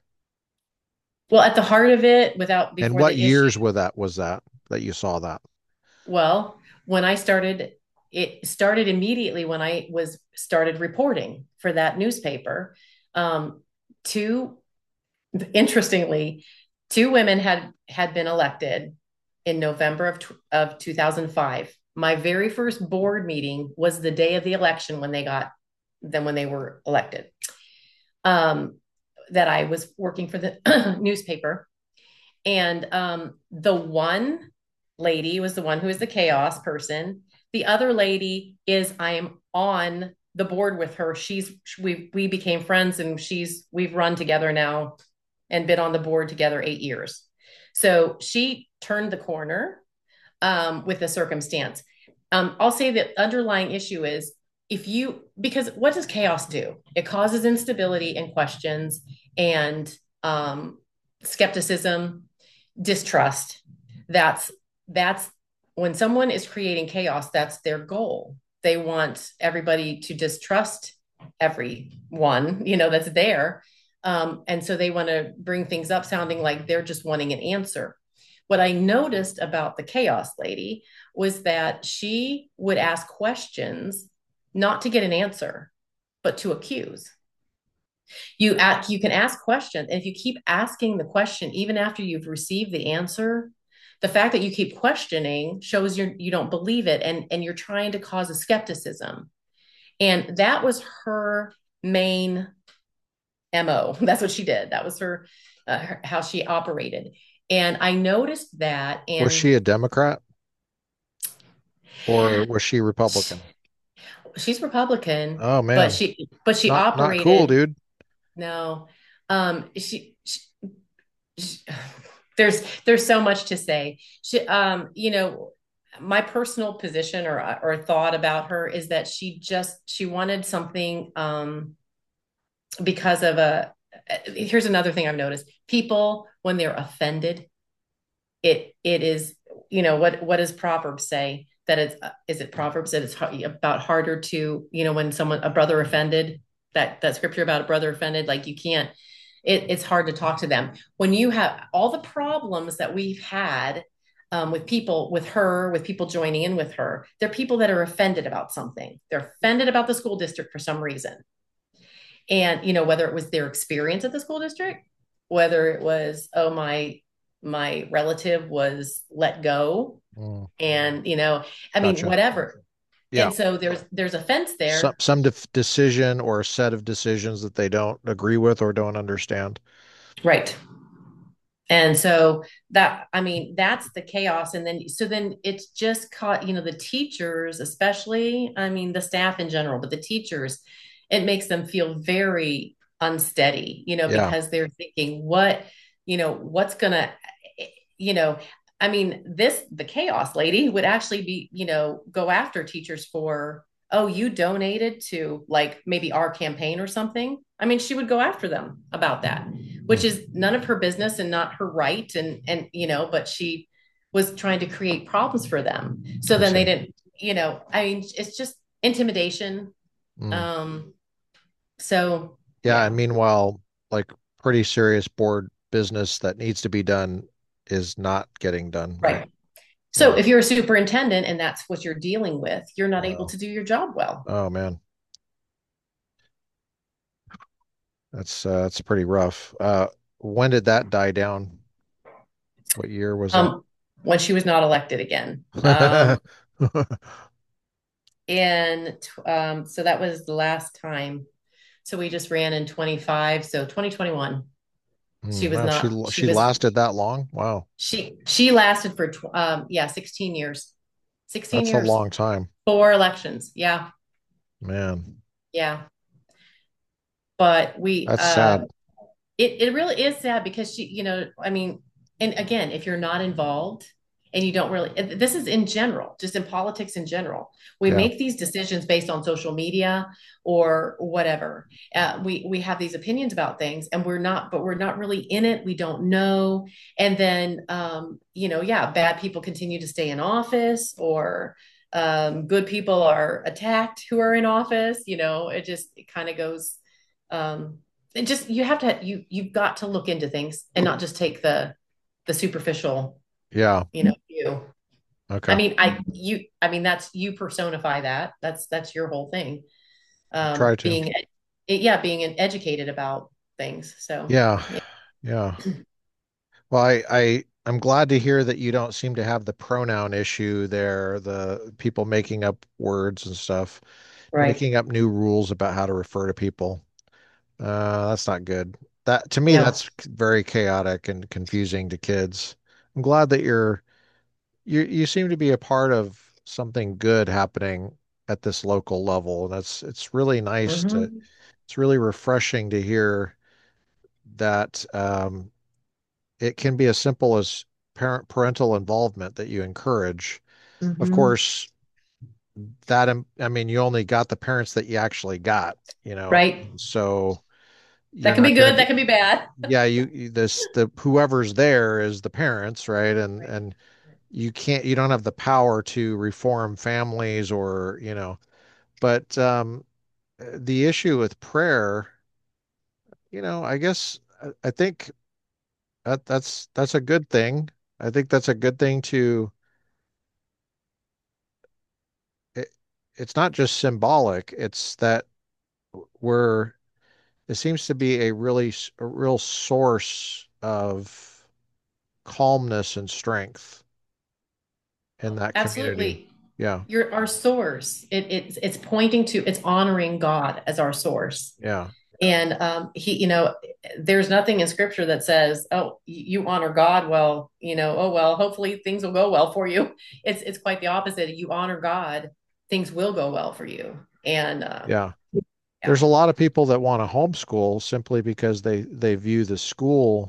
Well, at the heart of it, without And before what the issue, years was that was that that you saw that? well, when I started, it started immediately when I was started reporting for that newspaper. Um, two, interestingly, two women had had been elected in November of of two thousand five. My very first board meeting was the day of the election when they got then when they were elected. Um, that I was working for the newspaper. And um, the one lady was the one who is the chaos person. The other lady is I am on the board with her. She's we we became friends and she's we've run together now and been on the board together eight years. So she turned the corner um, with the circumstance. Um, I'll say the underlying issue is if you because what does chaos do? It causes instability and questions and um, skepticism, distrust. That's that's when someone is creating chaos, that's their goal. They want everybody to distrust everyone, you know, that's there. Um, and so they want to bring things up sounding like they're just wanting an answer. What I noticed about the chaos lady was that she would ask questions not to get an answer, but to accuse. You ask, you can ask questions, and if you keep asking the question even after you've received the answer, the fact that you keep questioning shows you're you don't believe it, and and you're trying to cause a skepticism. And that was her main M O. That's what she did. That was her, uh, her how she operated. And I noticed that, Was and she a Democrat or was she Republican? she's Republican, Oh but man, she but she not not cool, operated dude. no. Um, she, she there's there's so much to say. She, um, you know, my personal position or or thought about her is that she just she wanted something um, because of a. Here's another thing I've noticed: people when they're offended, it it is you know what what does Proverbs say that it's is it Proverbs that it's about harder to you know when someone a brother offended that that scripture about a brother offended like you can't it, it's hard to talk to them when you have all the problems that we've had um, with people with her with people joining in with her they're people that are offended about something they're offended about the school district for some reason and you know whether it was their experience at the school district whether it was oh my my relative was let go Mm, and you know I mean gotcha. whatever Yeah. and so there's there's offense Some there some def decision or a set of decisions that they don't agree with or don't understand. right and so that I mean that's the chaos and then so then it's just caught you know the teachers especially I mean the staff in general but the teachers it makes them feel very unsteady, you know, Yeah. because they're thinking, what, you know, what's gonna, you know, I mean, this, the chaos lady would actually be, you know, go after teachers for, oh, you donated to like maybe our campaign or something. I mean, she would go after them about that, which Hmm. is none of her business and not her right. And, and, you know, but she was trying to create problems for them. So I then they see. didn't, you know, I mean, it's just intimidation. Mm. Um, so Yeah. And yeah, meanwhile, like pretty serious board business that needs to be done is not getting done, right? right. So Yeah. if you're a superintendent and that's what you're dealing with, you're not able Wow. to do your job well. Oh man. That's uh, that's pretty rough. Uh, when did that die down? What year was that? Um, when she was not elected again. Um, and um, so that was the last time. So we just ran in twenty-five. So twenty twenty-one, she Hmm, was wow, she not, she she was, lasted that long? Wow, she, she lasted for, um, yeah, sixteen years, sixteen that's a years, long time, four elections. Yeah. man. Yeah. But we, That's sad. um, it, it really is sad because she, you know, I mean, and again, if you're not involved and you don't really, this is in general, just in politics in general, we Yeah, make these decisions based on social media or whatever. Uh, we we have these opinions about things, and we're not, but we're not really in it. We don't know, and then um, you know, yeah, bad people continue to stay in office, or um, good people are attacked who are in office. You know, it just it kind of goes. Um, it just you have to you you've got to look into things and not just take the the superficial, yeah. you know, view. I Okay, mean, I you I mean that's you personify that. That's that's your whole thing. try Um, to. being yeah, being educated about things. So Yeah, yeah. yeah. Well, I I I'm glad to hear that you don't seem to have the pronoun issue there, the people making up words and stuff, Right. making up new rules about how to refer to people. Uh, that's not good. That to me, No. that's very chaotic and confusing to kids. I'm glad that you're you you seem to be a part of something good happening at this local level. And that's it's really nice to Hmm. it's really refreshing to hear that um, it can be as simple as parent parental involvement that you encourage. Of Hmm. course, that um, I mean, you only got the parents that you actually got, you know, Right. so That you're can be not going to good. get That can be bad. yeah, you, you this the whoever's there is the parents, right? And Right. and you can't you don't have the power to reform families or, you know, but um the issue with prayer, you know, I guess I, I think that that's that's a good thing. I think that's a good thing to it, it's not just symbolic, it's that we're it seems to be a really s- a real source of calmness and strength in that community. Absolutely. Yeah. You're our source. It, it's it's pointing to it's honoring God as our source. Yeah. And um, he, you know, there's nothing in scripture that says, "Oh, you honor God." Well, you know, oh well, hopefully things will go well for you. It's it's quite the opposite. You honor God, things will go well for you. And uh, Yeah. yeah, There's a lot of people that want to homeschool simply because they they view the school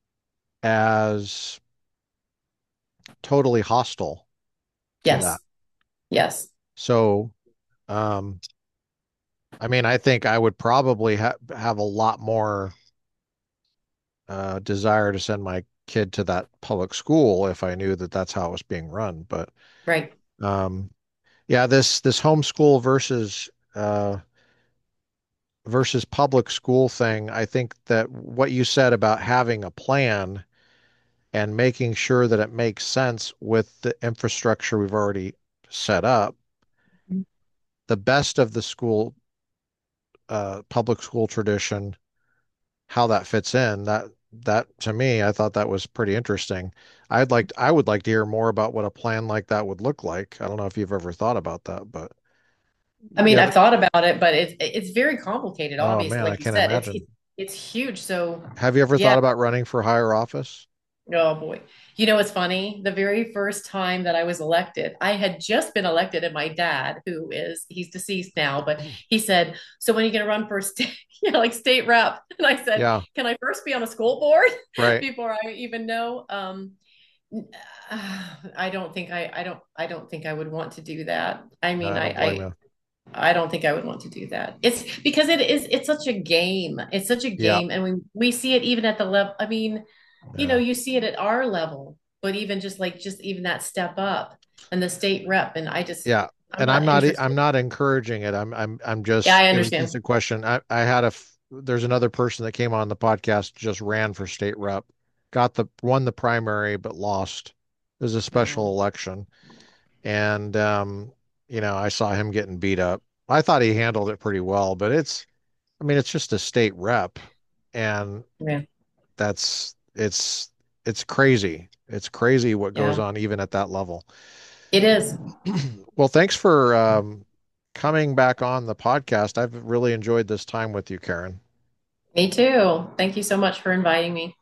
as totally hostile to that. yes, yes, So, um, I mean, I think I would probably ha have a lot more uh, desire to send my kid to that public school if I knew that that's how it was being run. But right. um, yeah, this this homeschool versus uh, versus public school thing, I think that what you said about having a plan and making sure that it makes sense with the infrastructure we've already set up, the best of the school, uh, public school tradition, how that fits in, that that to me, I thought that was pretty interesting. I'd like I would like to hear more about what a plan like that would look like. I don't know if you've ever thought about that, but I you mean, have, I've thought about it, but it's it's very complicated. oh Obviously, man, I like you can't said, it's imagine. it's it's huge. So Have you ever yeah, thought about running for higher office? Oh boy. You know, it's funny. The very first time that I was elected, I had just been elected, and my dad, who is he's deceased now, but he said, "So when are you going to run for state, you know, like state rep?" And I said, Yeah, "Can I first be on a school board right. before I even know?" Um, I don't think I, I don't, I don't think I would want to do that. I mean, I I, don't blame I, you. I don't think I would want to do that. It's because it is, it's such a game. It's such a Yeah, game. And we, we see it even at the level. I mean, you know, yeah. you see it at our level, but even just like, just even that step up and the state rep. And I just, Yeah. I'm And I'm not not e- interested. I'm not encouraging it. I'm I'm I'm Yeah, just I it was just understand. a question. I I had a f- there's another person that came on the podcast just ran for state rep, got the won the primary but lost. It was a special Mm, election. And um, you know, I saw him getting beat up. I thought he handled it pretty well, but it's I mean, it's just a state rep and yeah, that's it's it's crazy. It's crazy what goes yeah, on even at that level. it is. Well, thanks for um, coming back on the podcast. I've really enjoyed this time with you, Karen. Me too. Thank you so much for inviting me.